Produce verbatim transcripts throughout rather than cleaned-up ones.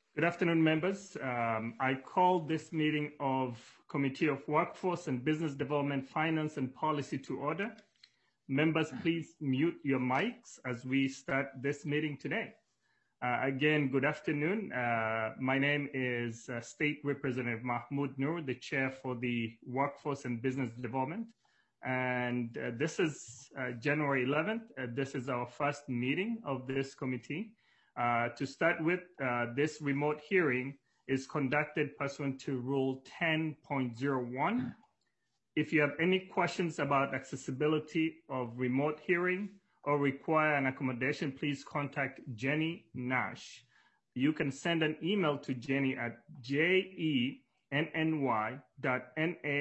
Good afternoon, members. Um, I call this meeting of Committee of Workforce and Business Development, Finance and Policy to order. Members, please mute your mics as we start this meeting today. Uh, again, good afternoon. Uh, my name is uh, State Representative Mahmoud Nur, the chair for the Workforce and Business Development. And uh, this is uh, January eleventh. Uh, this is our first meeting of this committee. Uh, to start with, uh, this remote hearing is conducted pursuant to Rule ten point oh one. If you have any questions about accessibility of remote hearing or require an accommodation, please contact Jenny Nash. You can send an email to Jenny at jenny dot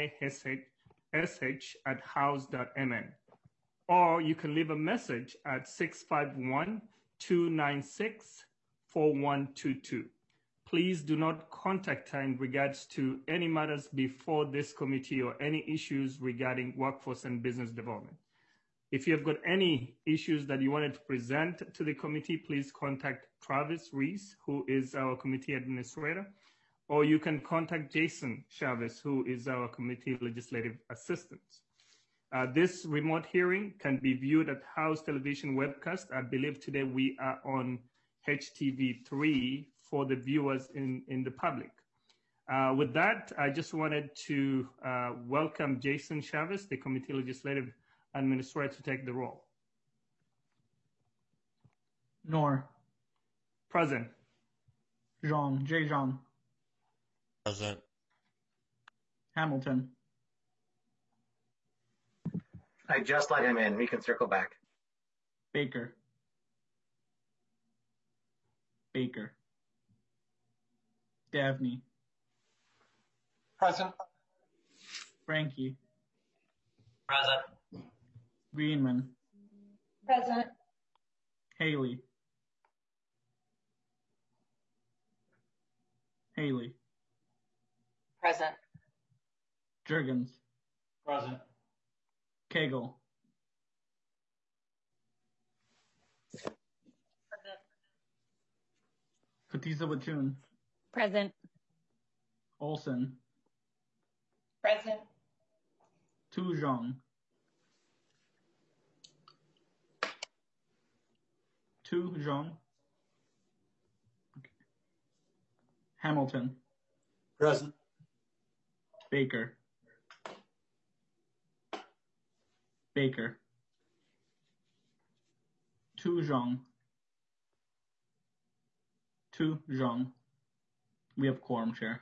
nash at house dot m n. Or you can leave a message at six five one, two nine six, four one two two. Please do not contact her in regards to any matters before this committee or any issues regarding workforce and business development. If you have got any issues that you wanted to present to the committee, please contact Travis Reese, who is our committee administrator, or you can contact Jason Chavez, who is our committee legislative assistant. Uh, this remote hearing can be viewed at House Television Webcast. I believe today we are on H T V three for the viewers in, in the public. Uh, with that, I just wanted to uh, welcome Jason Chavez, the committee legislative administrator, to take the role. Nor. Present. Zhang, J. Zhang. Present. Hamilton. I just let him in. We can circle back. Baker. Baker. Davney. Present. Frankie. Present. Greenman. Present. Haley. Haley. Present. Jurgens. Present. Cagle. Present. Katiza Watun. Present. Olson. Present. Tu Zhang. Tu Zhang. Okay. Hamilton. Present. Baker. Baker. Tu Zhang. Tu Zhang. We have quorum, Chair.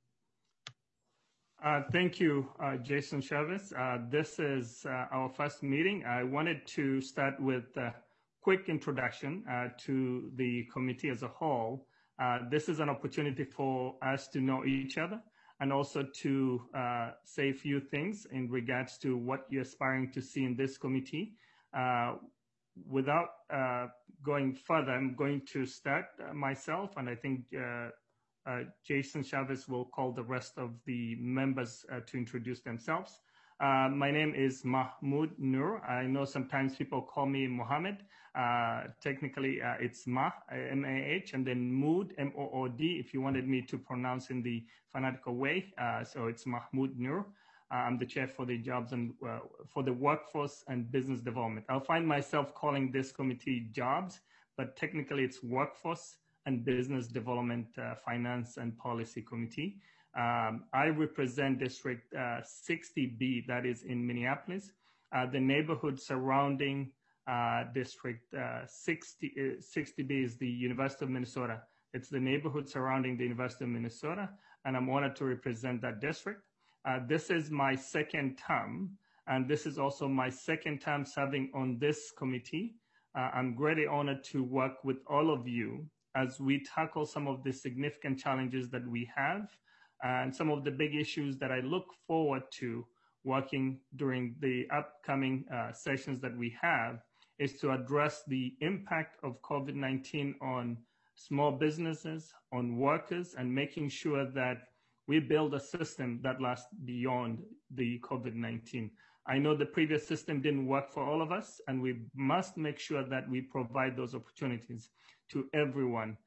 Uh, thank you, uh, Jason Chavez. Uh, this is uh, our first meeting. I wanted to start with a quick introduction uh, to the committee as a whole. Uh, this is an opportunity for us to know each other and also to uh, say a few things in regards to what you're aspiring to see in this committee. Uh, without uh, going further, I'm going to start uh, myself, and I think uh, uh, Jason Chavez will call the rest of the members uh, to introduce themselves. Uh, my name is Mahmoud Nur. I know sometimes people call me Mohammed. Uh, technically, uh, it's Mah, M A H, and then Mood, M O O D, if you wanted me to pronounce in the fanatical way. Uh, so it's Mahmoud Nur. Uh, I'm the chair for the jobs and uh, for the workforce and business development. I'll find myself calling this committee jobs, but technically it's workforce and business development, uh, finance and policy committee. Um, I represent District uh, sixty B, that is in Minneapolis. Uh, the neighborhood surrounding uh, District uh, sixty, uh, sixty B is the University of Minnesota. It's the neighborhood surrounding the University of Minnesota, and I'm honored to represent that district. Uh, this is my second term, and this is also my second time serving on this committee. Uh, I'm greatly honored to work with all of you as we tackle some of the significant challenges that we have and some of the big issues that I look forward to working during the upcoming uh, sessions that we have is to address the impact of COVID nineteen on small businesses, on workers, and making sure that we build a system that lasts beyond the COVID nineteen. I know the previous system didn't work for all of us, and we must make sure that we provide those opportunities to everyone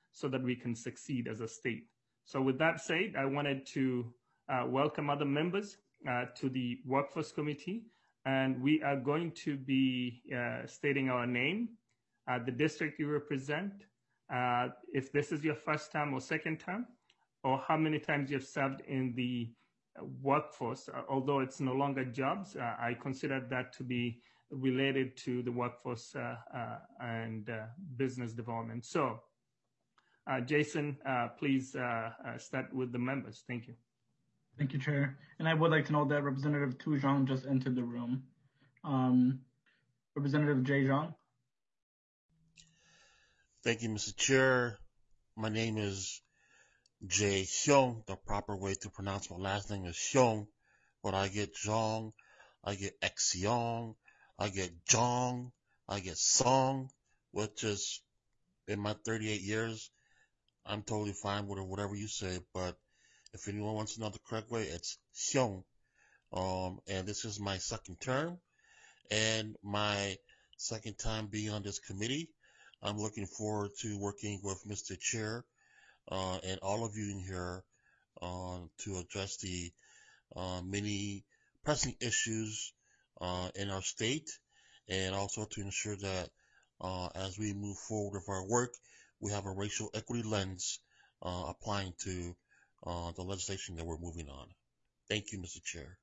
so that we can succeed as a state. So with that said, I wanted to uh, welcome other members uh, to the Workforce Committee, and we are going to be uh, stating our name, uh, the district you represent, uh, if this is your first time or second time, or how many times you've served in the workforce. Uh, although it's no longer jobs, uh, I consider that to be related to the workforce uh, uh, and uh, business development. So, uh, Jason, uh, please uh, uh, start with the members. Thank you. Thank you, Chair. And I would like to note that Representative Tu Zhang just entered the room. Um, Representative Jay Zhang. Thank you, Mister Chair. My name is Jay Xiong. The proper way to pronounce my last name is Xiong, but I get Zhang, I get Xiong, I get Zhang, I get Song, which is, in my thirty-eight years, I'm totally fine with whatever you say, but if anyone wants to know the correct way, it's Xiong. Um, and this is my second term, and my second time being on this committee. I'm looking forward to working with Mister Chair uh, and all of you in here uh, to address the uh, many pressing issues uh, in our state, and also to ensure that uh, as we move forward with our work, we have a racial equity lens uh, applying to uh, the legislation that we're moving on. Thank you, Mister Chair.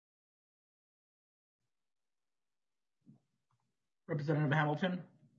Representative Hamilton.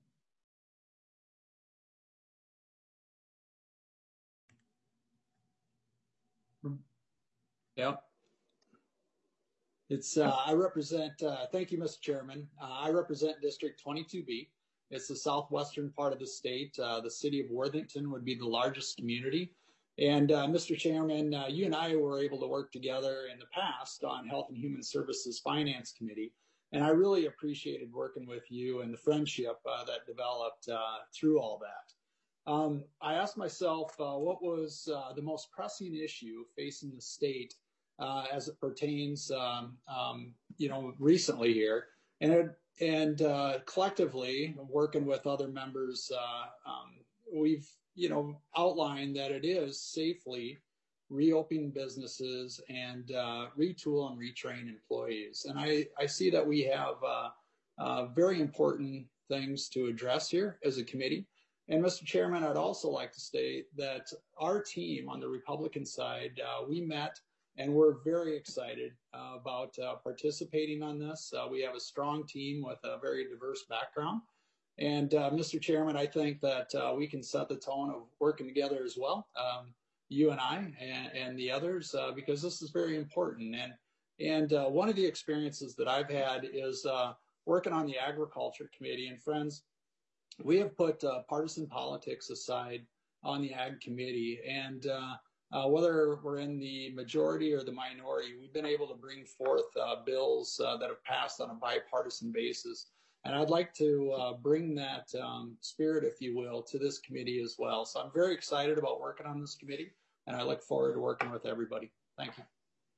Yep. It's, uh, I represent, uh, thank you, Mister Chairman. Uh, I represent District twenty-two B. It's the southwestern part of the state. Uh, the city of Worthington would be the largest community. And uh, Mister Chairman, uh, you and I were able to work together in the past on Health and Human Services Finance Committee. And I really appreciated working with you and the friendship uh, that developed uh, through all that. Um, I asked myself uh, what was uh, the most pressing issue facing the state uh, as it pertains, um, um, you know, recently here, and it, and uh, collectively working with other members, uh, um, we've you know outlined that it is safely reopening businesses and uh, retool and retrain employees, and I I see that we have uh, uh, very important things to address here as a committee. And Mister Chairman, I'd also like to state that our team on the Republican side, uh, we met and we're very excited uh, about uh, participating on this. Uh, we have a strong team with a very diverse background. And uh, Mister Chairman, I think that uh, we can set the tone of working together as well, um, you and I and, and the others, uh, because this is very important. And, and uh, one of the experiences that I've had is uh, working on the Agriculture Committee. And friends, we have put uh, partisan politics aside on the Ag Committee, and uh, uh, whether we're in the majority or the minority, we've been able to bring forth uh, bills uh, that have passed on a bipartisan basis. And I'd like to uh, bring that um, spirit, if you will, to this committee as well. So I'm very excited about working on this committee, and I look forward to working with everybody. Thank you.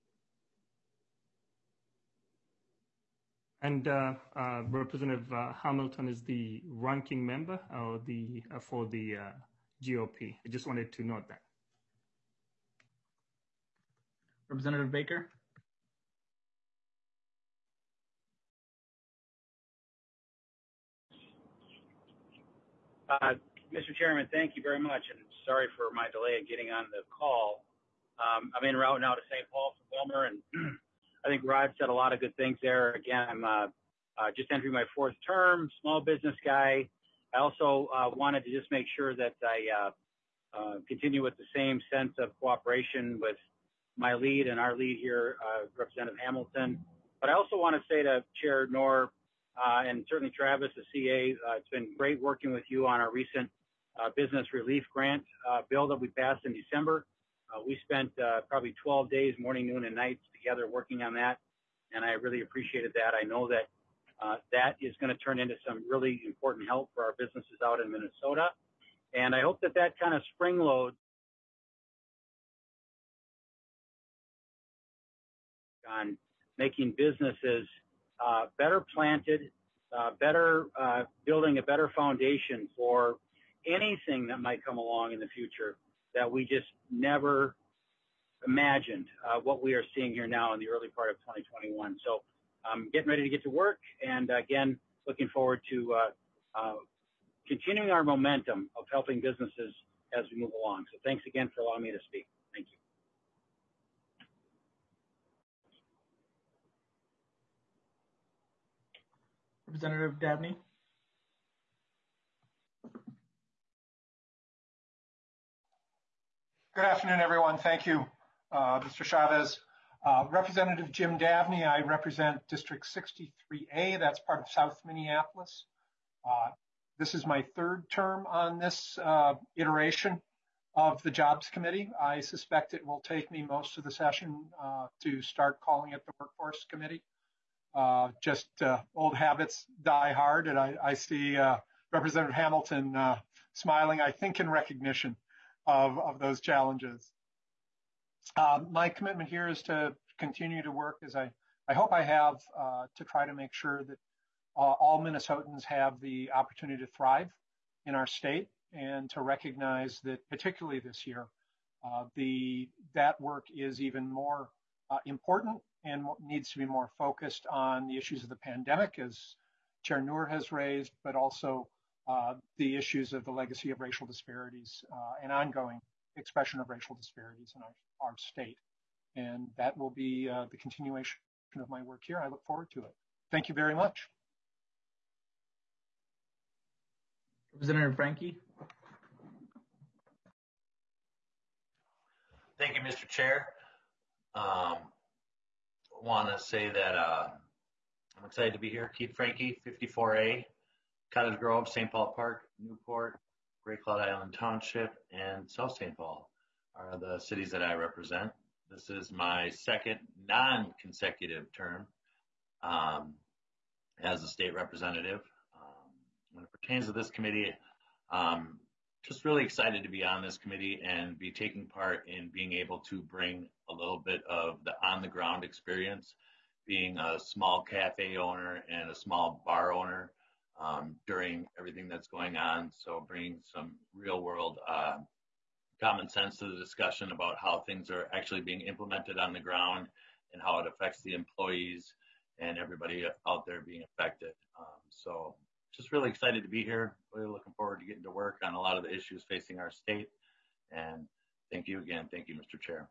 And uh, uh, Representative uh, Hamilton is the ranking member or the uh, for the uh, G O P. I just wanted to note that. Representative Baker. Uh, Mister Chairman, thank you very much, and sorry for my delay in getting on the call. Um, I'm en route now to Saint Paul for Wilmer, and I think Rod said a lot of good things there. Again, I'm uh, uh, just entering my fourth term, small business guy. I also uh, wanted to just make sure that I uh, uh, continue with the same sense of cooperation with my lead and our lead here, uh, Representative Hamilton. But I also want to say to Chair Knorr uh, and certainly Travis, the C A, uh, it's been great working with you on our recent uh, business relief grant uh, bill that we passed in December. Uh, we spent uh, probably twelve days, morning, noon, and nights together working on that, and I really appreciated that. I know that uh, that is going to turn into some really important help for our businesses out in Minnesota, and I hope that that kind of spring load on making businesses uh, better planted, uh, better uh, building a better foundation for anything that might come along in the future that we just never imagined uh, what we are seeing here now in the early part of twenty twenty-one. So I'm um, getting ready to get to work, and again, looking forward to uh, uh, continuing our momentum of helping businesses as we move along. So thanks again for allowing me to speak. Thank you. Representative Dabney. Good afternoon, everyone. Thank you, uh, Mister Chavez. Uh, Representative Jim Dabney, I represent District sixty-three A. That's part of South Minneapolis. Uh, this is my third term on this uh, iteration of the Jobs Committee. I suspect it will take me most of the session uh, to start calling it the Workforce Committee. Uh, just uh, old habits die hard, and I, I see uh, Representative Hamilton uh, smiling, I think, in recognition of, of those challenges. Uh, my commitment here is to continue to work as I, I hope I have uh, to try to make sure that uh, all Minnesotans have the opportunity to thrive in our state, and to recognize that particularly this year, uh, the that work is even more uh, important and needs to be more focused on the issues of the pandemic, as Chair Noor has raised, but also uh, the issues of the legacy of racial disparities uh, and ongoing expression of racial disparities in our, our state. And that will be uh, the continuation of my work here. I look forward to it. Thank you very much. Representative Franke. Thank you, Mister Chair. Um, want to say that uh, I'm excited to be here. Keith Franke, fifty-four A, Cottage Grove, Saint Paul Park, Newport, Great Cloud Island Township, and South Saint Paul are the cities that I represent. This is my second non-consecutive term um, as a state representative. Um, when it pertains to this committee, um, just really excited to be on this committee and be taking part in being able to bring a little bit of the on-the-ground experience, being a small cafe owner and a small bar owner um, during everything that's going on. So bringing some real-world uh, common sense to the discussion about how things are actually being implemented on the ground and how it affects the employees and everybody out there being affected. Um, so just really excited to be here. Really looking forward to getting to work on a lot of the issues facing our state. And thank you again. Thank you, Mister Chair.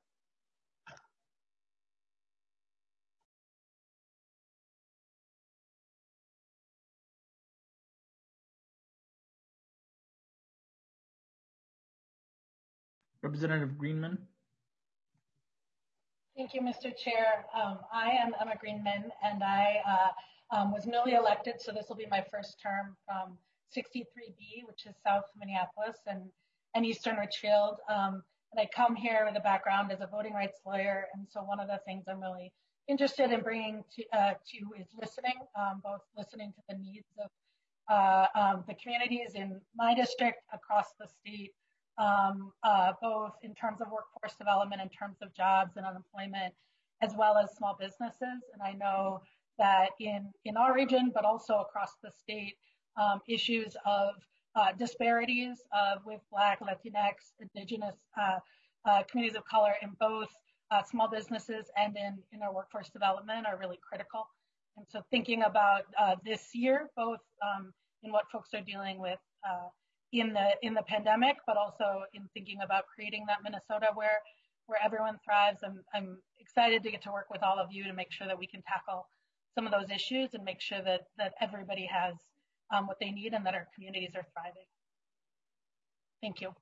Representative Greenman. Thank you, Mister Chair. Um, I am Emma Greenman, and I uh, um, was newly elected, so this will be my first term from sixty-three B, which is South Minneapolis and, and Eastern Richfield. Um, and I come here with a background as a voting rights lawyer, and so one of the things I'm really interested in bringing to, uh, to is listening, um, both listening to the needs of uh, um, the communities in my district, across the state, Um, uh, both in terms of workforce development, in terms of jobs and unemployment, as well as small businesses. And I know that in, in our region, but also across the state, um, issues of uh, disparities uh, with Black, Latinx, Indigenous uh, uh, communities of color in both uh, small businesses and in, in our workforce development are really critical. And so thinking about uh, this year, both um, in what folks are dealing with uh, in the in the pandemic, but also in thinking about creating that Minnesota where where everyone thrives. I'm I'm excited to get to work with all of you to make sure that we can tackle some of those issues and make sure that that everybody has um, what they need and that our communities are thriving. Thank you.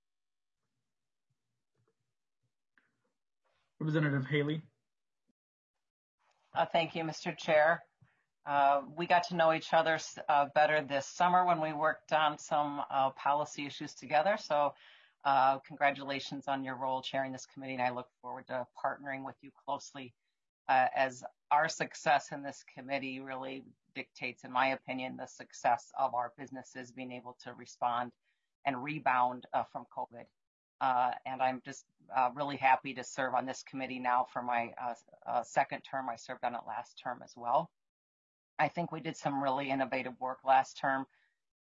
Representative Haley. Uh, thank you, Mister Chair. Uh, we got to know each other uh, better this summer when we worked on some uh, policy issues together. So uh, congratulations on your role chairing this committee, and I look forward to partnering with you closely uh, as our success in this committee really dictates, in my opinion, the success of our businesses being able to respond and rebound uh, from COVID. Uh, and I'm just uh, really happy to serve on this committee now for my uh, uh, second term. I served on it last term as well. I think we did some really innovative work last term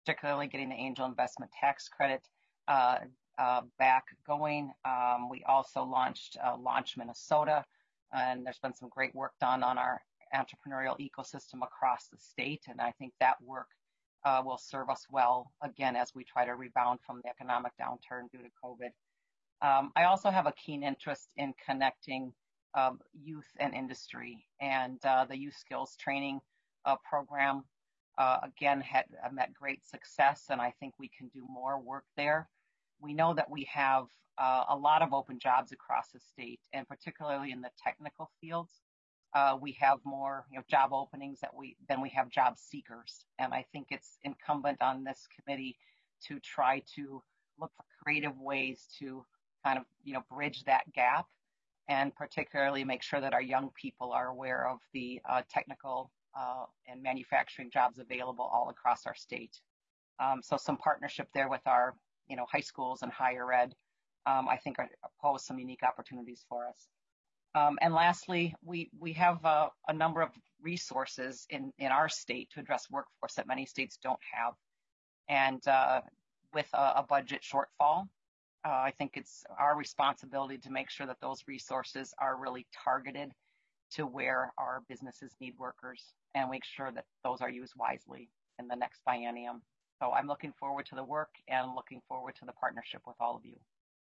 particularly getting the angel investment tax credit uh, uh, back going. Um, we also launched uh, Launch Minnesota, and there's been some great work done on our entrepreneurial ecosystem across the state, and I think that work uh, will serve us well, again, as we try to rebound from the economic downturn due to COVID. Um, I also have a keen interest in connecting um, youth and industry, and uh, the youth skills training uh, program, uh, again, had uh, met great success, and I think we can do more work there. We know that we have uh, a lot of open jobs across the state, and particularly in the technical fields. Uh, we have more you know, job openings that we than we have job seekers, and I think it's incumbent on this committee to try to look for creative ways to kind of you know bridge that gap, and particularly make sure that our young people are aware of the uh, technical uh, and manufacturing jobs available all across our state. Um, so some partnership there with our you know high schools and higher ed, um, I think are, pose some unique opportunities for us. Um, and lastly, we, we have uh, a number of resources in, in our state to address workforce that many states don't have. And uh, with a, a budget shortfall, uh, I think it's our responsibility to make sure that those resources are really targeted to where our businesses need workers, and make sure that those are used wisely in the next biennium. So I'm looking forward to the work and looking forward to the partnership with all of you.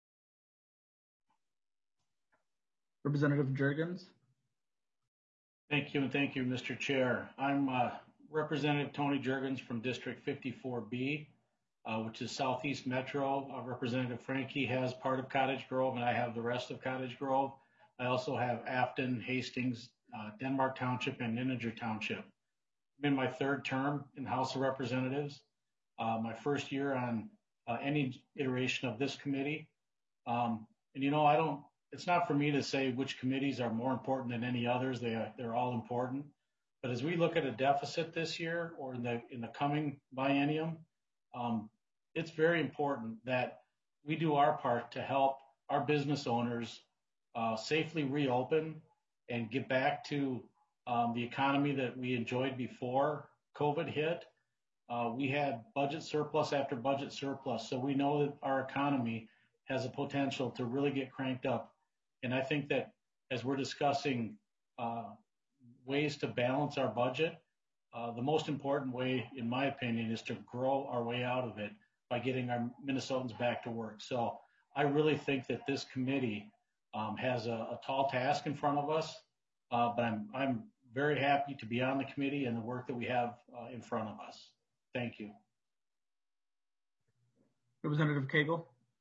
Representative Jurgens. Thank you, and thank you, Mister Chair. I'm uh, Representative Tony Jurgens from District fifty-four B, uh, which is Southeast Metro. Uh, Representative Frankie has part of Cottage Grove, and I have the rest of Cottage Grove. I also have Afton, Hastings, uh, Denmark Township, and Nininger Township. I'm in my third term in the House of Representatives, uh, my first year on uh, any iteration of this committee. Um, and, you know, I don't, it's not for me to say which committees are more important than any others. They are, they're all important. But as we look at a deficit this year or in the in the coming biennium, um, it's very important that we do our part to help our business owners uh, safely reopen and get back to um, the economy that we enjoyed before COVID hit. Uh, we had budget surplus after budget surplus, so we know that our economy has a potential to really get cranked up. And I think that as we're discussing uh, ways to balance our budget, uh, the most important way, in my opinion, is to grow our way out of it by getting our Minnesotans back to work. So I really think that this committee um, has a, a tall task in front of us, uh, but I'm, I'm very happy to be on the committee and the work that we have uh, in front of us. Thank you. Representative Cagle.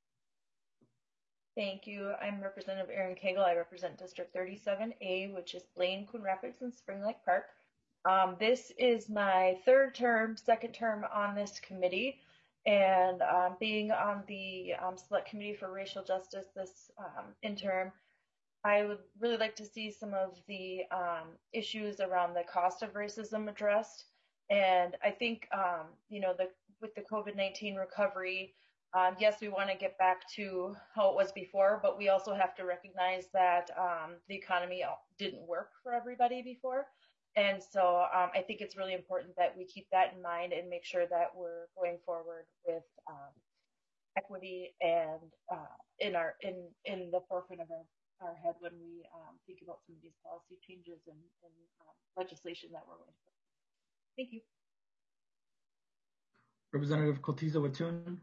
Thank you. I'm Representative Erin Cagle. I represent District thirty-seven A, which is Blaine, Coon Rapids, and Spring Lake Park. Um, this is my third term, second term on this committee, and um, being on the um, Select Committee for Racial Justice this um, interim, I would really like to see some of the um, issues around the cost of racism addressed. And I think, um, you know, the with the COVID nineteen recovery, Um, yes, we want to get back to how it was before, but we also have to recognize that um, the economy didn't work for everybody before. And so um, I think it's really important that we keep that in mind and make sure that we're going forward with um, equity and uh, in our in in the forefront of our, our head when we um, think about some of these policy changes and, and um, legislation that we're going to put. Thank you. Representative Cotiza Watun.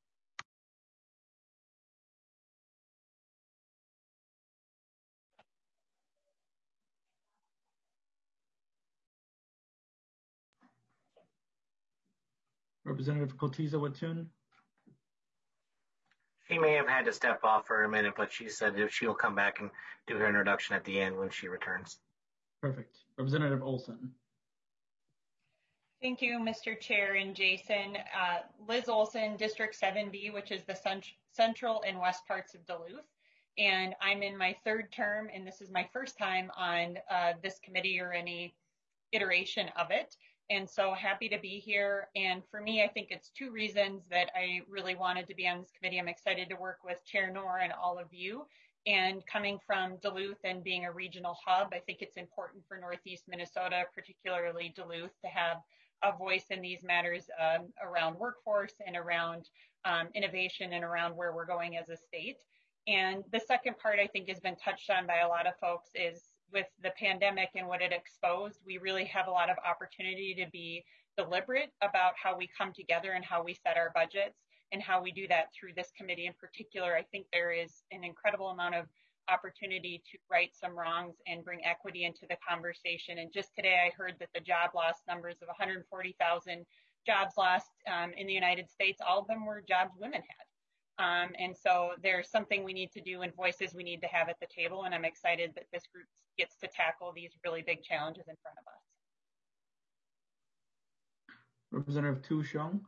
Representative Cotiza Watun. She may have had to step off for a minute, but she said if she'll come back and do her introduction at the end when she returns. Perfect. Representative Olson. Thank you, Mister Chair and Jason. Uh, Liz Olson, District seven B, which is the cent central and west parts of Duluth. And I'm in my third term, and this is my first time on uh, this committee or any iteration of it. And so happy to be here. And for me, I think it's two reasons that I really wanted to be on this committee. I'm excited to work with Chair Knorr and all of you. And coming from Duluth and being a regional hub, I think it's important for Northeast Minnesota, particularly Duluth, to have a voice in these matters um, around workforce and around um, innovation and around where we're going as a state. And the second part I think has been touched on by a lot of folks is with the pandemic and what it exposed, we really have a lot of opportunity to be deliberate about how we come together and how we set our budgets and how we do that through this committee in particular. I think there is an incredible amount of opportunity to right some wrongs and bring equity into the conversation. And just today I heard that the job loss numbers of one hundred forty thousand jobs lost um, in the United States, all of them were jobs women had. Um, and so there's something we need to do and voices we need to have at the table. And I'm excited that this group gets to tackle these really big challenges in front of us. Representative Tu Xiong.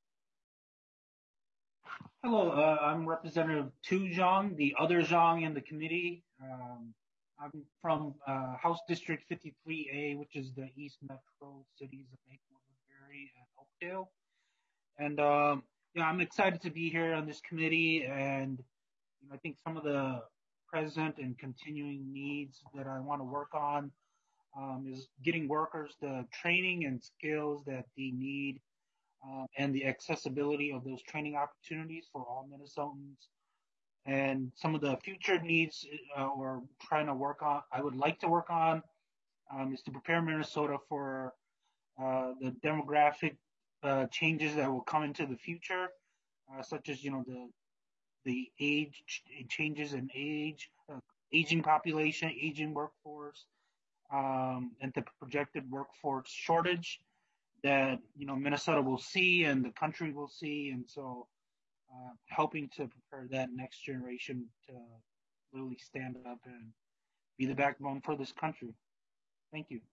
Hello, uh, I'm Representative Tu Zhang, the other Zhang in the committee. Um, I'm from uh, House District fifty-three A, which is the East Metro cities of Maplewood, Woodbury, and Oakdale. And um, yeah, I'm excited to be here on this committee. And you know, I think some of the present and continuing needs that I want to work on um, is getting workers the training and skills that they need. Um, and the accessibility of those training opportunities for all Minnesotans. And some of the future needs uh, or trying to work on, I would like to work on, um, is to prepare Minnesota for uh, the demographic uh, changes that will come into the future, uh, such as, you know, the the age changes in age, uh, aging population, aging workforce, um, and the projected workforce shortage that, you know, Minnesota will see and the country will see. And so uh, helping to prepare that next generation to really stand up and be the backbone for this country. Thank you.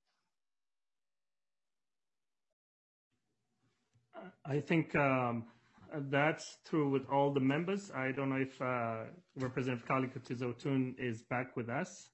I think um, that's true with all the members. I don't know if uh, Representative Carly Cortez-O'Toole is back with us.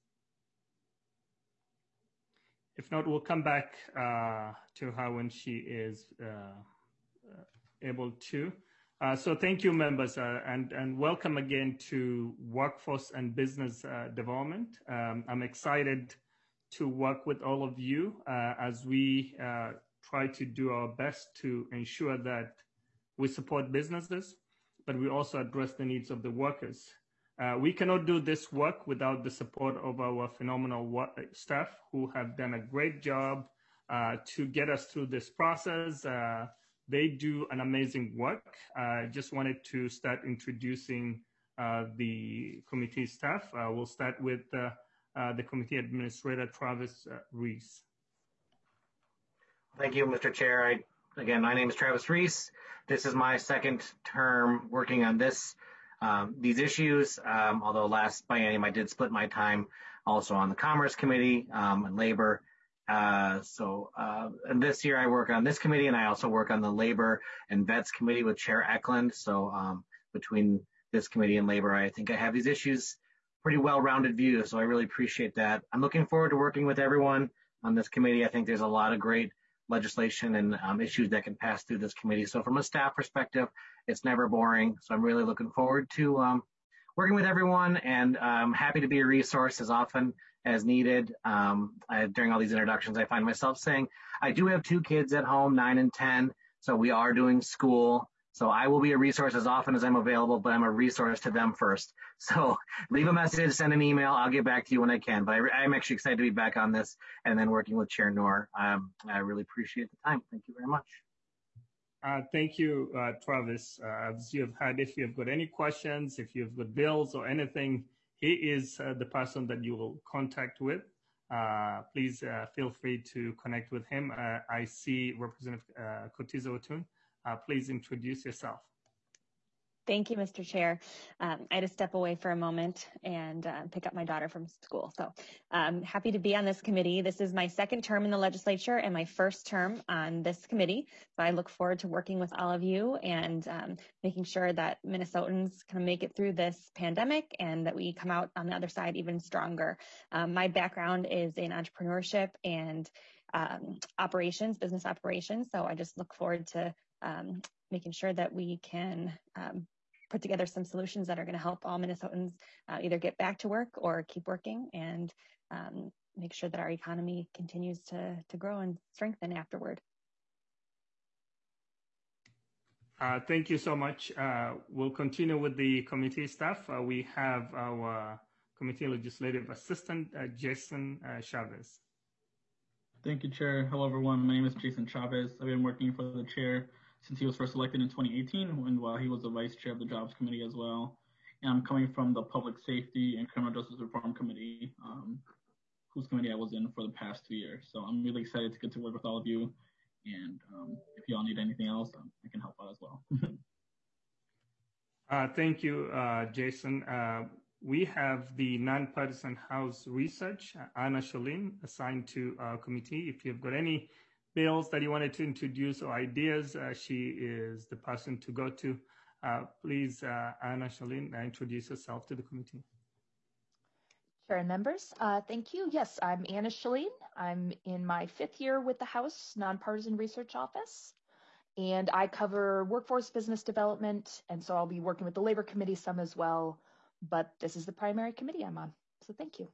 If not, we'll come back uh, to her when she is uh, uh, able to. Uh, so thank you, members, uh, and, and welcome again to Workforce and Business uh, Development. Um, I'm excited to work with all of you uh, as we uh, try to do our best to ensure that we support businesses, but we also address the needs of the workers. Uh, we cannot do this work without the support of our phenomenal work staff who have done a great job uh, to get us through this process. Uh, they do an amazing work. I uh, just wanted to start introducing uh, the committee staff. Uh, we'll start with uh, uh, the committee administrator, Travis uh, Reese. Thank you, Mister Chair. I, again, my name is Travis Reese. This is my second term working on this Um, these issues, um, although last biennium I did split my time also on the Commerce Committee um, and Labor. Uh, so uh, and this year I work on this committee, and I also work on the Labor and Vets Committee with Chair Eklund. So um, between this committee and Labor, I think I have these issues pretty well-rounded view. So I really appreciate that. I'm looking forward to working with everyone on this committee. I think there's a lot of great legislation and um, issues that can pass through this committee. So from a staff perspective, it's never boring. So I'm really looking forward to um, working with everyone, and I'm happy to be a resource as often as needed. Um, I, during all these introductions, I find myself saying, I do have two kids at home, nine and ten. So we are doing school. So I will be a resource as often as I'm available, but I'm a resource to them first. So leave a message, send an email. I'll get back to you when I can. But I, I'm actually excited to be back on this and then working with Chair Noor. Um, I really appreciate the time. Thank you very much. Uh, thank you, uh, Travis. Uh, as you have had, if you have got any questions, if you've got bills or anything, he is uh, the person that you will contact with. Uh, please uh, feel free to connect with him. Uh, I see Representative uh, Cortez-O'Toole. Uh, please introduce yourself. Thank you, Mister Chair. Um, I had to step away for a moment and uh, pick up my daughter from school. So I'm happy to be on this committee. This is my second term in the legislature and my first term on this committee. So I look forward to working with all of you and um, making sure that Minnesotans can make it through this pandemic and that we come out on the other side even stronger. Um, my background is in entrepreneurship and um, operations, business operations. So I just look forward to um, making sure that we can um, put together some solutions that are going to help all Minnesotans uh, either get back to work or keep working and um, make sure that our economy continues to, to grow and strengthen afterward. Uh, thank you so much. Uh, we'll continue with the committee staff. Uh, we have our committee legislative assistant, uh, Jason uh, Chavez. Thank you, Chair. Hello, everyone. My name is Jason Chavez. I've been working for the chair since he was first elected in twenty eighteen, and while he was the vice chair of the Jobs Committee as well. And I'm coming from the Public Safety and Criminal Justice Reform Committee, um, whose committee I was in for the past two years. So I'm really excited to get to work with all of you. And um, if you all need anything else, um, I can help out as well. uh, thank you, uh, Jason. Uh, we have the nonpartisan House Research, uh, Anna Sholin, assigned to our committee. If you've got any bills that you wanted to introduce or ideas, uh, she is the person to go to. Uh, please, uh, Anna Sholin, uh, introduce yourself to the committee. Chair and members, uh, thank you. Yes, I'm Anna Sholin. I'm in my fifth year with the House Nonpartisan Research Office, and I cover workforce business development, and so I'll be working with the Labor Committee some as well, but this is the primary committee I'm on, so thank you.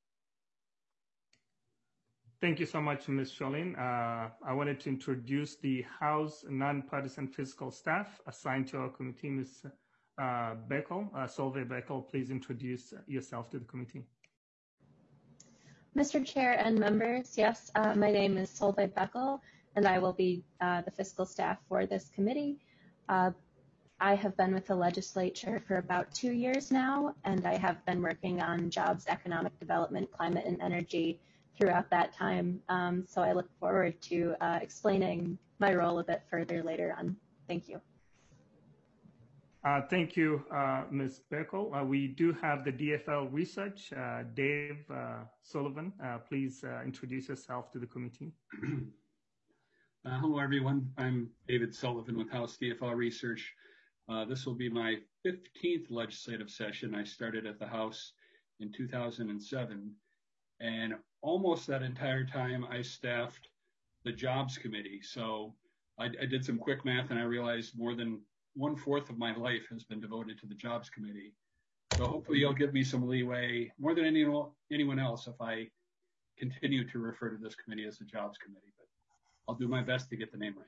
Thank you so much, Miz Sholin. Uh, I wanted to introduce the House Nonpartisan Fiscal Staff assigned to our committee, Miz Uh, Beckel. Uh, Solveig Beckel, please introduce yourself to the committee. Mister Chair and members, yes, uh, my name is Solveig Beckel, and I will be uh, the fiscal staff for this committee. Uh, I have been with the legislature for about two years now, and I have been working on jobs, economic development, climate, and energy throughout that time. Um, so I look forward to uh, explaining my role a bit further later on. Thank you. Uh, thank you, uh, Miz Beckel. Uh, we do have the D F L Research. Uh, Dave uh, Sullivan, uh, please uh, introduce yourself to the committee. Uh, hello, everyone. I'm David Sullivan with House D F L Research. Uh, this will be my fifteenth legislative session. I started at the House in two thousand seven, and almost that entire time I staffed the Jobs Committee. So I, I did some quick math, and I realized more than one-fourth of my life has been devoted to the Jobs Committee. So hopefully you'll give me some leeway, more than any, anyone else, if I continue to refer to this committee as the Jobs Committee. But I'll do my best to get the name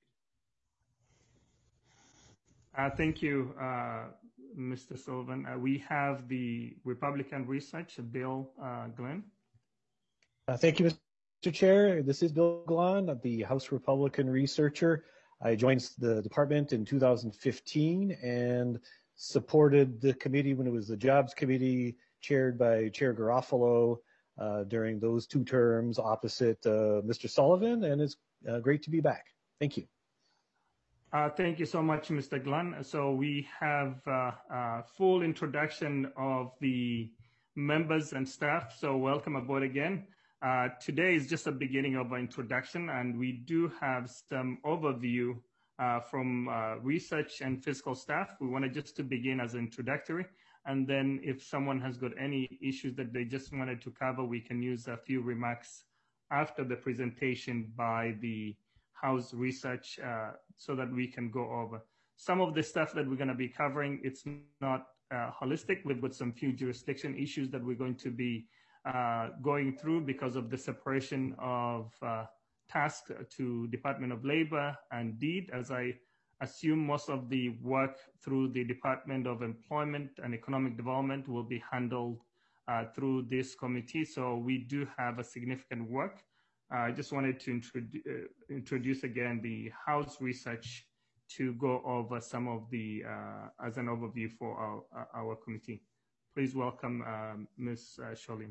right. Uh, thank you, uh, Mister Sullivan. Uh, we have the Republican Research, Bill uh, Glenn. Uh, thank you, Mister Chair. This is Bill Glenn, the House Republican Researcher. I joined the department in two thousand fifteen and supported the committee when it was the Jobs Committee chaired by Chair Garofalo uh, during those two terms opposite uh, Mister Sullivan, and it's uh, great to be back. Thank you. Uh, thank you so much, Mister Glenn. So we have uh, a full introduction of the members and staff, so welcome aboard again. Uh, today is just a beginning of our introduction, and we do have some overview uh, from uh, research and fiscal staff. We wanted just to begin as introductory, and then if someone has got any issues that they just wanted to cover, we can use a few remarks after the presentation by the House Research uh, so that we can go over. Some of the stuff that we're going to be covering, it's not uh, holistic. We've got some few jurisdiction issues that we're going to be Uh, going through because of the separation of uh, tasks to Department of Labor and DEED, as I assume most of the work through the Department of Employment and Economic Development will be handled uh, through this committee. So we do have a significant work. Uh, I just wanted to introdu uh, introduce again the House Research to go over some of the, uh, as an overview for our, our committee. Please welcome um, Miz Sholin.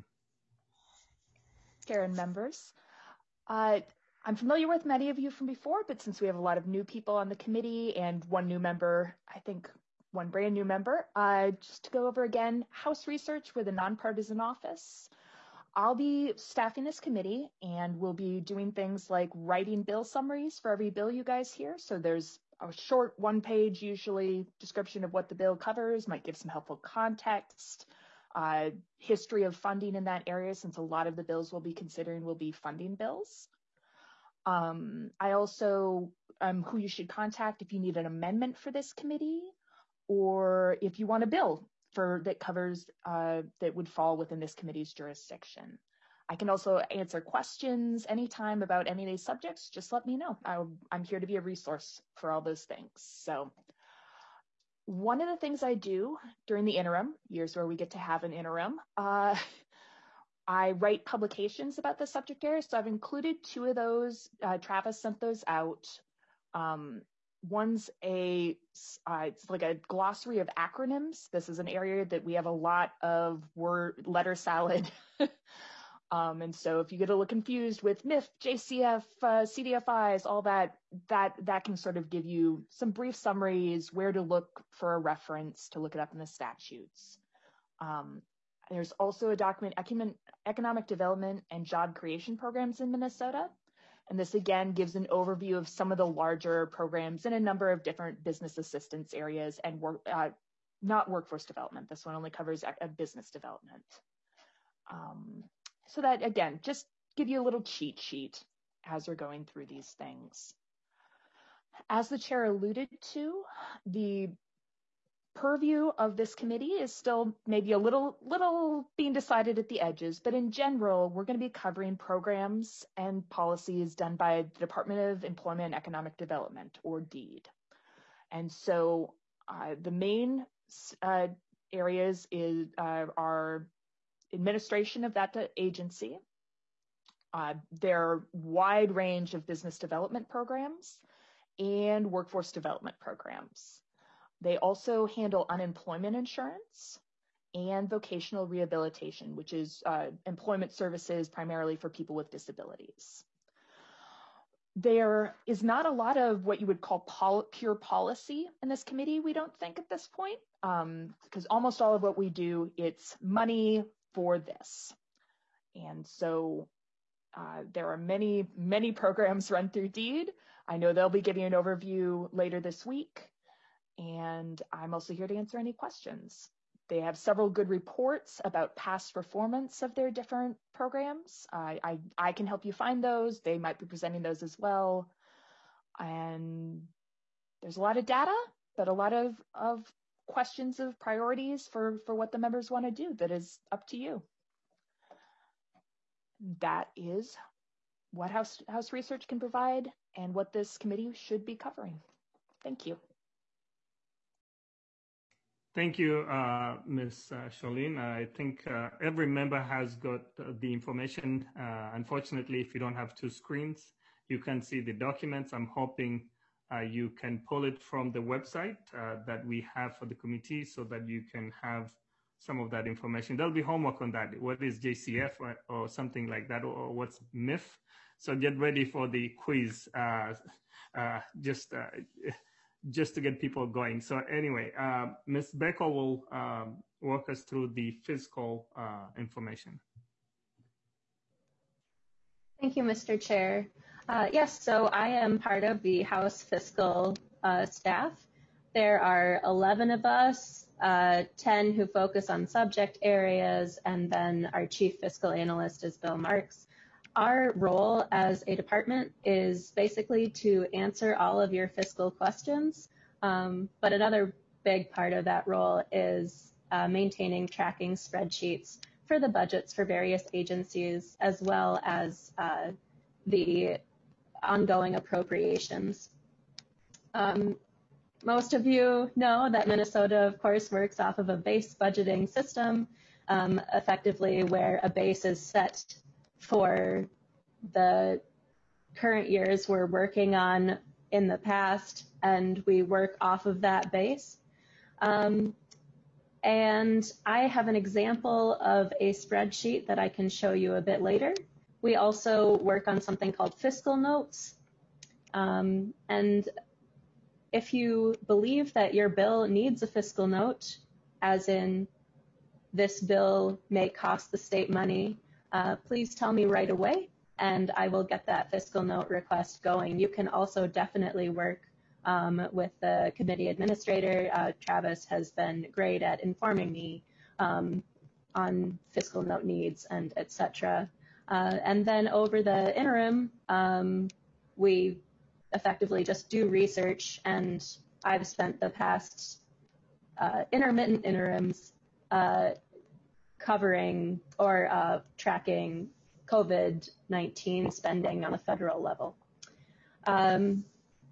Chair and members. Uh, I'm familiar with many of you from before, but since we have a lot of new people on the committee and one new member, I think one brand new member, uh, just to go over again, House Research with a nonpartisan office. I'll be staffing this committee, and we'll be doing things like writing bill summaries for every bill you guys hear. So there's a short one-page, usually, description of what the bill covers, might give some helpful context. Uh, history of funding in that area, since a lot of the bills we'll be considering will be funding bills. Um, I also, um, who you should contact if you need an amendment for this committee, or if you want a bill for that covers, uh, that would fall within this committee's jurisdiction. I can also answer questions anytime about any of these subjects. Just let me know. I, I'm here to be a resource for all those things. So one of the things I do during the interim, years where we get to have an interim, uh, I write publications about the subject area. So I've included two of those. Uh, Travis sent those out. Um, one's a, uh, it's like a glossary of acronyms. This is an area that we have a lot of word letter salad. um, and so if you get a little confused with M I F, J C F, uh, C D F Is, all that, that, that can sort of give you some brief summaries, where to look for a reference, to look it up in the statutes. Um, There's also a document, Economic Development and Job Creation Programs in Minnesota. And this again gives an overview of some of the larger programs in a number of different business assistance areas and work, uh, not workforce development. This one only covers uh, business development. Um, so that again, just give you a little cheat sheet as we're going through these things. As the chair alluded to, the purview of this committee is still maybe a little little being decided at the edges, but in general, we're going to be covering programs and policies done by the Department of Employment and Economic Development, or DEED. And so uh, the main uh, areas is uh, are administration of that agency, uh, their wide range of business development programs, and workforce development programs. They also handle unemployment insurance and vocational rehabilitation, which is uh, employment services primarily for people with disabilities. There is not a lot of what you would call pol pure policy in this committee, we don't think at this point, because um, almost all of what we do, it's money for this. And so uh, there are many, many programs run through DEED. I know they'll be giving an overview later this week. And I'm also here to answer any questions. They have several good reports about past performance of their different programs. I, I, I can help you find those. They might be presenting those as well. And there's a lot of data, but a lot of, of questions of priorities for, for what the members want to do that is up to you. That is what House, House Research can provide and what this committee should be covering. Thank you. Thank you, uh, Miz Uh, Charlene. I think uh, every member has got uh, the information. Uh, unfortunately, if you don't have two screens, you can see the documents. I'm hoping uh, you can pull it from the website uh, that we have for the committee so that you can have some of that information. There'll be homework on that. What is J C F or, or something like that, or, or what's M I F? So get ready for the quiz. Uh, uh, just uh, just to get people going. So anyway, uh, Miz Becker will um, walk us through the fiscal uh, information. Thank you, Mister Chair. Uh, yes, so I am part of the House fiscal uh, staff. There are eleven of us, uh, ten who focus on subject areas, and then our chief fiscal analyst is Bill Marks. Our role as a department is basically to answer all of your fiscal questions, um, but another big part of that role is uh, maintaining tracking spreadsheets for the budgets for various agencies, as well as uh, the ongoing appropriations. Um, most of you know that Minnesota, of course, works off of a base budgeting system, um, effectively where a base is set for the current years we're working on in the past, and we work off of that base. Um, and I have an example of a spreadsheet that I can show you a bit later. We also work on something called fiscal notes. Um, and if you believe that your bill needs a fiscal note, as in this bill may cost the state money, Uh, please tell me right away, and I will get that fiscal note request going. You can also definitely work um, with the committee administrator. Uh, Travis has been great at informing me um, on fiscal note needs and et cetera. Uh, and then over the interim, um, we effectively just do research, and I've spent the past uh, intermittent interims uh, covering or uh, tracking COVID nineteen spending on a federal level. Um,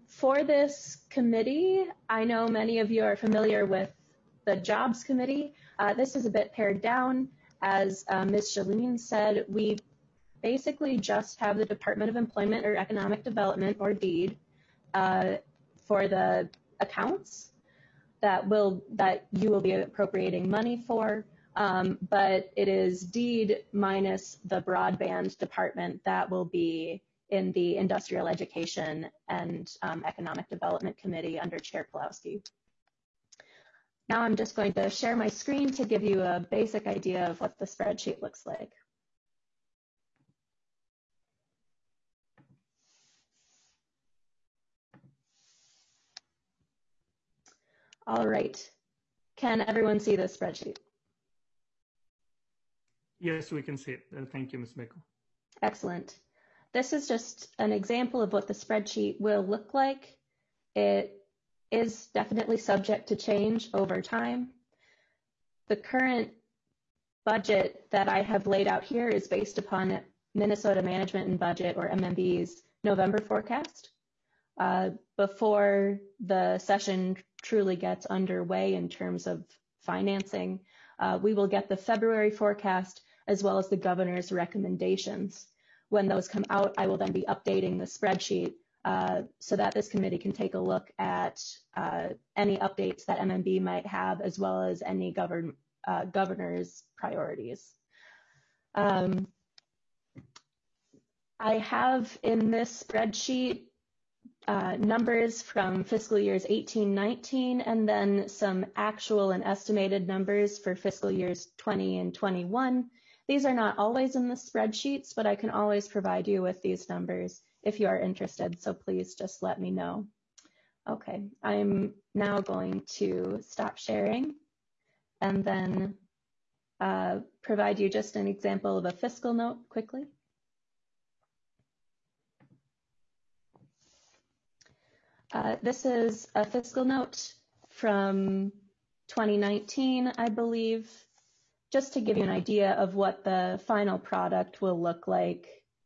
for this committee, I know many of you are familiar with the Jobs Committee. Uh, this is a bit pared down. As uh, Miz Shalene said, we basically just have the Department of Employment or Economic Development, or DEED, uh, for the accounts that will that you will be appropriating money for. Um, but it is DEED minus the broadband department that will be in the Industrial Education and um, Economic Development Committee under Chair Pawlowski. Now I'm just going to share my screen to give you a basic idea of what the spreadsheet looks like. All right, can everyone see this spreadsheet? Yes, we can see it. Uh, thank you, Miz Bickle. Excellent. This is just an example of what the spreadsheet will look like. It is definitely subject to change over time. The current budget that I have laid out here is based upon Minnesota Management and Budget, or M M B's, November forecast. Uh, before the session truly gets underway in terms of financing, uh, we will get the February forecast as well as the governor's recommendations. When those come out, I will then be updating the spreadsheet uh, so that this committee can take a look at uh, any updates that M M B might have, as well as any govern, uh, governor's priorities. Um, I have in this spreadsheet uh, numbers from fiscal years eighteen nineteen, and then some actual and estimated numbers for fiscal years twenty and twenty-one. These are not always in the spreadsheets, but I can always provide you with these numbers if you are interested, so please just let me know. Okay, I'm now going to stop sharing and then uh, provide you just an example of a fiscal note quickly. Uh, this is a fiscal note from twenty nineteen, I believe, just to give you an idea of what the final product will look like.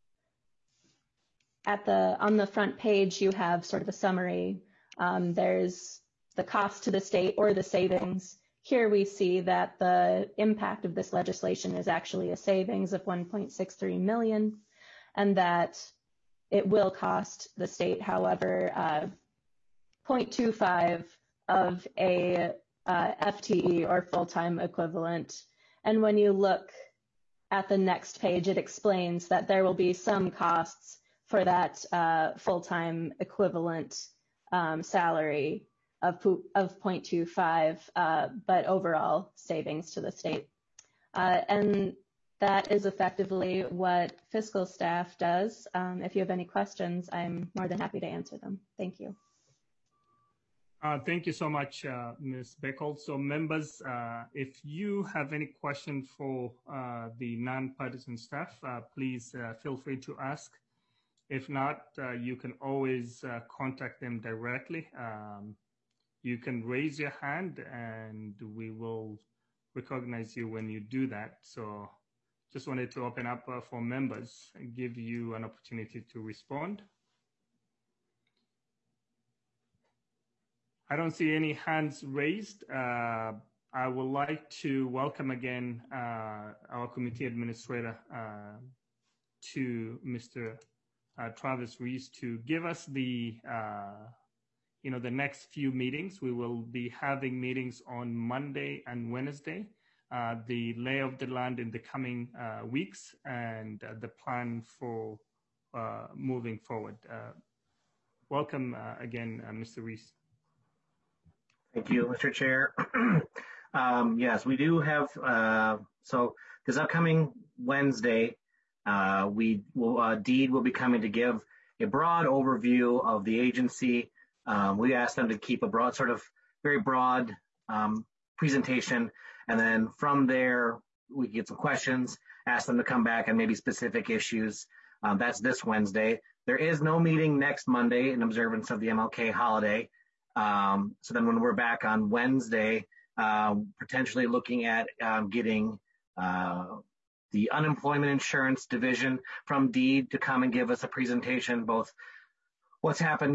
At the, on the front page, you have sort of a summary. Um, there's the cost to the state or the savings. Here we see that the impact of this legislation is actually a savings of one point six three million, and that it will cost the state, however, uh, zero point two five of a uh, F T E, or full-time equivalent. And when you look at the next page, it explains that there will be some costs for that uh, full-time equivalent um, salary of, of zero point two five, uh, but overall savings to the state. Uh, and that is effectively what fiscal staff does. Um, if you have any questions, I'm more than happy to answer them. Thank you. Uh, thank you so much, uh, Miz Bickle. So members, uh, if you have any question for uh, the non-partisan staff, uh, please uh, feel free to ask. If not, uh, you can always uh, contact them directly. Um, you can raise your hand and we will recognize you when you do that. So just wanted to open up uh, for members and give you an opportunity to respond. I don't see any hands raised. Uh, I would like to welcome again uh, our committee administrator uh, to Mister Uh, Travis Reese to give us the, uh, you know, the next few meetings. We will be having meetings on Monday and Wednesday, uh, the lay of the land in the coming uh, weeks, and uh, the plan for uh, moving forward. Uh, welcome uh, again, uh, Mister Reese. Thank you, Mister Chair. um, yes, we do have, uh, so this upcoming Wednesday, uh, we will, uh, DEED will be coming to give a broad overview of the agency. Um, we asked them to keep a broad, sort of very broad um, presentation, and then from there, we get some questions, ask them to come back on maybe specific issues. Um, that's this Wednesday. There is no meeting next Monday in observance of the M L K holiday. Um, so then when we're back on Wednesday, uh, potentially looking at um, getting uh, the unemployment insurance division from DEED to come and give us a presentation, both what's happened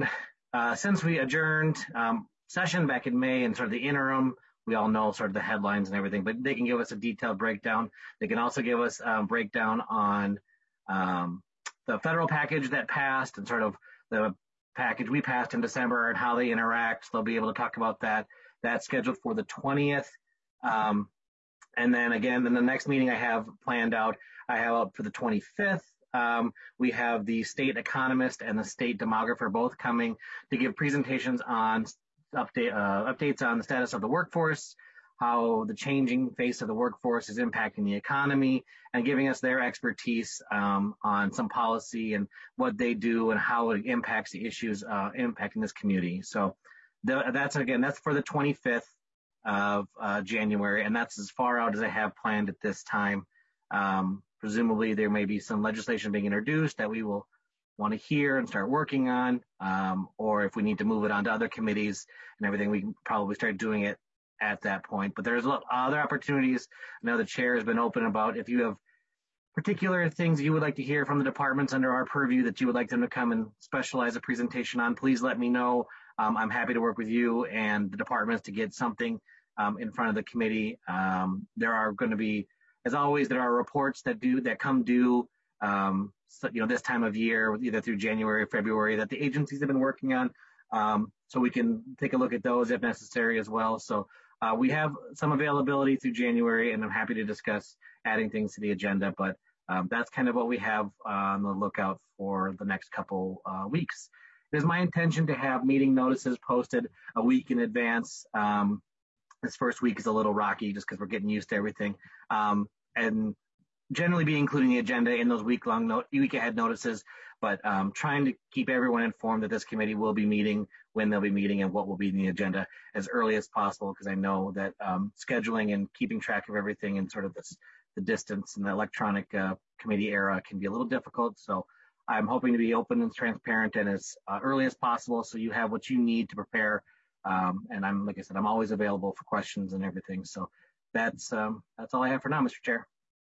uh, since we adjourned um, session back in May and sort of the interim, we all know sort of the headlines and everything, but they can give us a detailed breakdown. They can also give us a breakdown on um, the federal package that passed and sort of the package we passed in December and how they interact. They'll be able to talk about that. That's scheduled for the twentieth. Um, and then again, in the next meeting I have planned out, I have up for the twenty-fifth. Um, we have the state economist and the state demographer both coming to give presentations on update, uh, updates on the status of the workforce, how the changing face of the workforce is impacting the economy, and giving us their expertise um, on some policy and what they do and how it impacts the issues uh, impacting this community. So the, that's, again, that's for the twenty-fifth of uh, January, and that's as far out as I have planned at this time. Um, presumably there may be some legislation being introduced that we will want to hear and start working on, um, or if we need to move it on to other committees and everything, we can probably start doing it at that point. But there's other opportunities. I know the chair has been open about if you have particular things you would like to hear from the departments under our purview that you would like them to come and specialize a presentation on, please let me know. Um, I'm happy to work with you and the departments to get something um, in front of the committee. Um, there are going to be, as always, there are reports that do that come due, um, so, you know, this time of year, either through January or February, that the agencies have been working on. Um, so we can take a look at those if necessary as well. So uh, we have some availability through January, and I'm happy to discuss adding things to the agenda. But um, that's kind of what we have on the lookout for the next couple uh, weeks. It is my intention to have meeting notices posted a week in advance. Um, this first week is a little rocky just because we're getting used to everything. Um, and generally be including the agenda in those week-long, no- week-ahead notices, but um, trying to keep everyone informed that this committee will be meeting, when they'll be meeting, and what will be in the agenda as early as possible, because I know that um, scheduling and keeping track of everything and sort of this, the distance and the electronic uh, committee era can be a little difficult. So I'm hoping to be open and transparent and as uh, early as possible so you have what you need to prepare. Um, and I'm, like I said, I'm always available for questions and everything. So that's um, that's all I have for now, Mister Chair.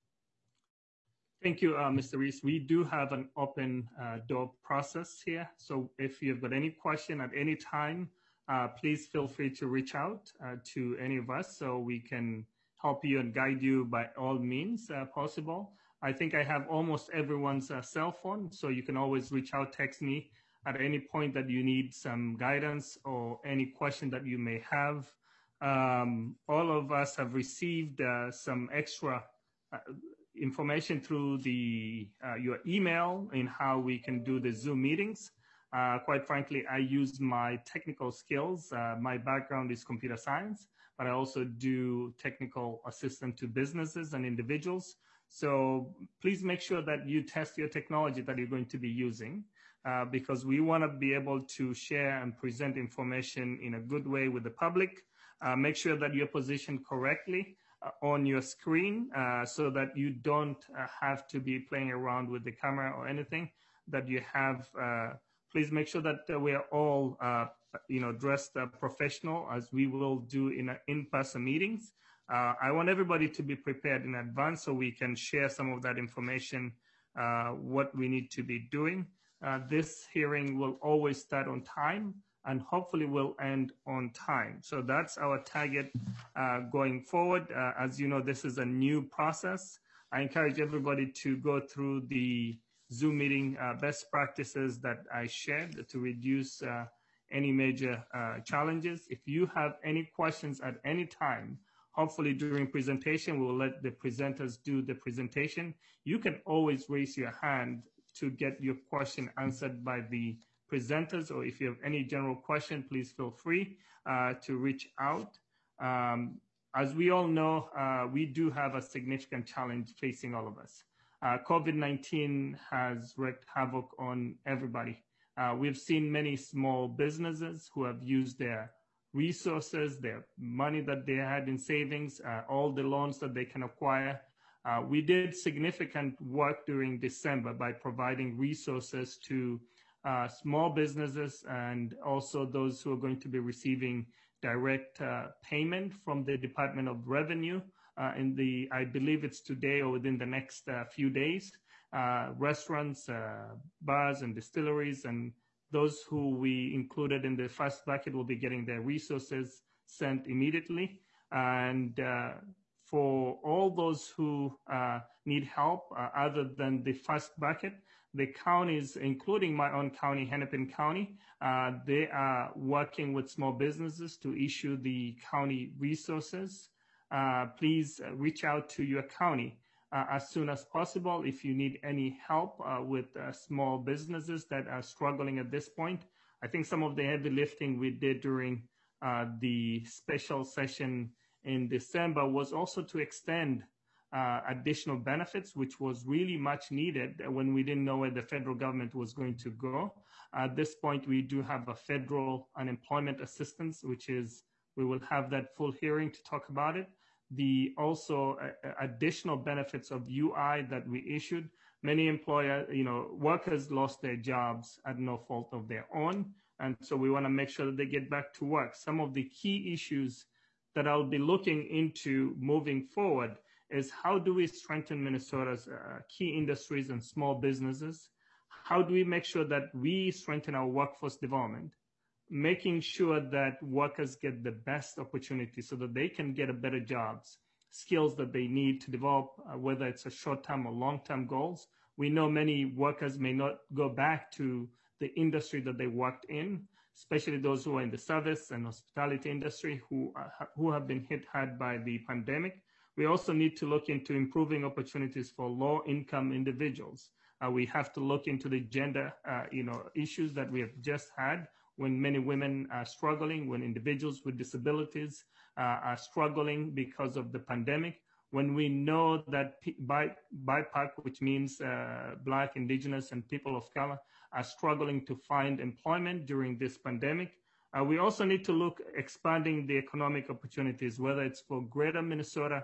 Thank you, uh, Mister Reese. We do have an open uh, door process here. So if you've got any question at any time, uh, please feel free to reach out uh, to any of us so we can help you and guide you by all means uh, possible. I think I have almost everyone's uh, cell phone, so you can always reach out, text me at any point that you need some guidance or any question that you may have. Um, all of us have received uh, some extra uh, information through the uh, your email in how we can do the Zoom meetings. Uh, quite frankly, I use my technical skills. Uh, my background is computer science, but I also do technical assistance to businesses and individuals. So please make sure that you test your technology that you're going to be using, uh, because we want to be able to share and present information in a good way with the public. Uh, make sure that you're positioned correctly uh, on your screen uh, so that you don't uh, have to be playing around with the camera or anything that you have. Uh, please make sure that uh, we are all uh, you know, dressed uh, professional, as we will do in uh, in-person meetings. Uh, I want everybody to be prepared in advance so we can share some of that information, uh, what we need to be doing. Uh, this hearing will always start on time and hopefully will end on time. So that's our target uh, going forward. Uh, as you know, this is a new process. I encourage everybody to go through the Zoom meeting uh, best practices that I shared to reduce uh, any major uh, challenges. If you have any questions at any time, hopefully during presentation, we'll let the presenters do the presentation. You can always raise your hand to get your question answered by the presenters, or if you have any general question, please feel free uh, to reach out. Um, as we all know, uh, we do have a significant challenge facing all of us. Uh, COVID nineteen has wreaked havoc on everybody. Uh, we've seen many small businesses who have used their resources, their money that they had in savings, uh, all the loans that they can acquire. Uh, we did significant work during December by providing resources to uh, small businesses and also those who are going to be receiving direct uh, payment from the Department of Revenue uh, in the, I believe it's today or within the next uh, few days. Uh, restaurants, uh, bars and distilleries and Those who we included in the first bucket will be getting their resources sent immediately. And uh, for all those who uh, need help uh, other than the first bucket, the counties, including my own county, Hennepin County, uh, they are working with small businesses to issue the county resources. Uh, please reach out to your county uh, as soon as possible if you need any help uh, with uh, small businesses that are struggling at this point. I think some of the heavy lifting we did during uh, the special session in December was also to extend uh, additional benefits, which was really much needed when we didn't know where the federal government was going to go. At this point, we do have a federal unemployment assistance, which is, we will have that full hearing to talk about it. The also uh, additional benefits of U I that we issued. Many employer, you know, workers lost their jobs at no fault of their own. And so we want to make sure that they get back to work. Some of the key issues that I'll be looking into moving forward is how do we strengthen Minnesota's uh, key industries and small businesses? How do we make sure that we strengthen our workforce development, making sure that workers get the best opportunity so that they can get a better jobs, skills that they need to develop, uh, whether it's a short-term or long-term goals. We know many workers may not go back to the industry that they worked in, especially those who are in the service and hospitality industry who, uh, who have been hit hard by the pandemic. We also need to look into improving opportunities for low-income individuals. Uh, we have to look into the gender, uh, you know, issues that we have just had when many women are struggling, when individuals with disabilities uh, are struggling because of the pandemic, when we know that B I P A C, which means uh, Black, Indigenous, and people of color, are struggling to find employment during this pandemic. Uh, we also need to look expanding the economic opportunities, whether it's for greater Minnesota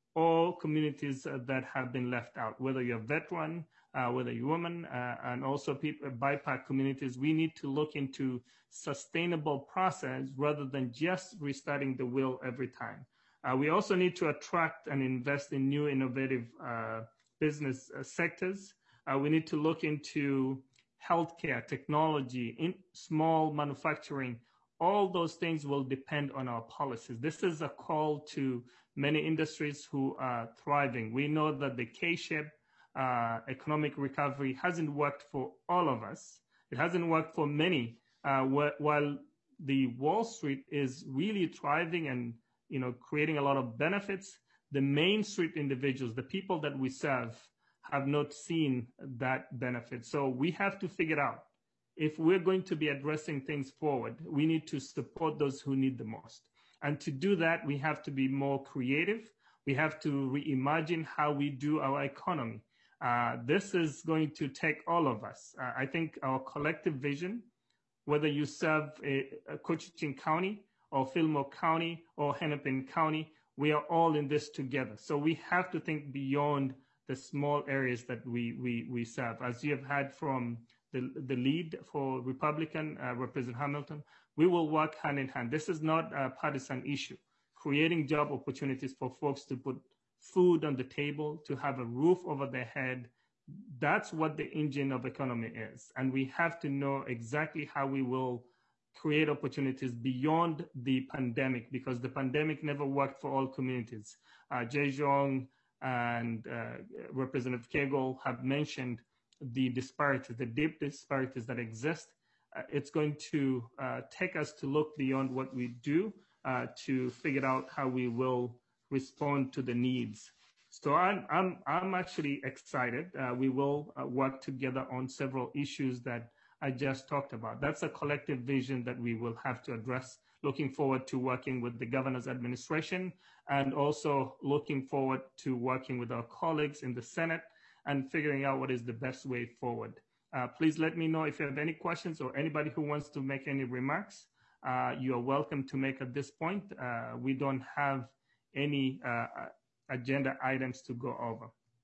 or communities uh, that have been left out, whether you're a veteran, uh, whether you're a woman, uh, and also people, B I P A C communities. We need to look into sustainable process rather than just restarting the wheel every time. Uh, we also need to attract and invest in new innovative uh, business uh, sectors. Uh, we need to look into healthcare, technology, in small manufacturing. All those things will depend on our policies. This is a call to many industries who are thriving. We know that the K-shaped uh, economic recovery hasn't worked for all of us. It hasn't worked for many, uh, wh while the Wall Street is really thriving and you know, creating a lot of benefits. The Main Street individuals, the people that we serve, have not seen that benefit. So we have to figure out if we're going to be addressing things forward, we need to support those who need the most. And to do that, we have to be more creative. We have to reimagine how we do our economy. Uh, this is going to take all of us. Uh, I think our collective vision, whether you serve a, a Cochiching County, or Fillmore County or Hennepin County, we are all in this together. So we have to think beyond the small areas that we we, we serve. As you have had from the, the lead for Republican, uh, Representative Hamilton, we will work hand in hand. This is not a partisan issue. Creating job opportunities for folks to put food on the table, to have a roof over their head, that's what the engine of economy is. And we have to know exactly how we will create opportunities beyond the pandemic, because the pandemic never worked for all communities. Uh, Jay Zhong and uh, Representative Kegel have mentioned the disparities, the deep disparities that exist. Uh, it's going to uh, take us to look beyond what we do uh, to figure out how we will respond to the needs. So I'm, I'm, I'm actually excited. Uh, we will uh, work together on several issues that I just talked about. That's a collective vision that we will have to address. Looking forward to working with the governor's administration and also looking forward to working with our colleagues in the Senate and figuring out what is the best way forward. Uh, please let me know if you have any questions or anybody who wants to make any remarks. Uh, you are welcome to make at this point. Uh, we don't have any uh, agenda items to go over.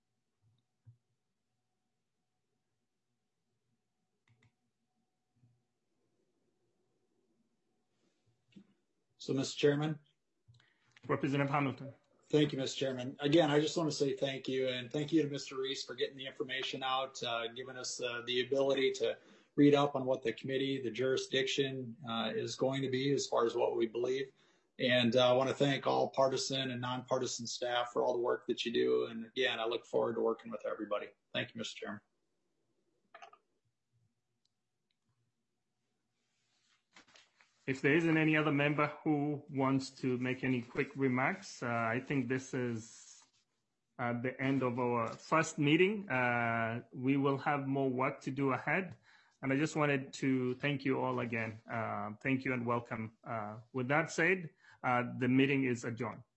So, Mister Chairman. Representative Hamilton. Thank you, Mister Chairman. Again, I just want to say thank you, and thank you to Mister Reese for getting the information out, uh, giving us uh, the ability to read up on what the committee, the jurisdiction uh, is going to be as far as what we believe. And uh, I want to thank all partisan and nonpartisan staff for all the work that you do. And again, I look forward to working with everybody. Thank you, Mister Chairman. If there isn't any other member who wants to make any quick remarks, uh, I think this is uh, the end of our first meeting. Uh, we will have more work to do ahead. And I just wanted to thank you all again. Uh, thank you and welcome. Uh, with that said, uh, the meeting is adjourned.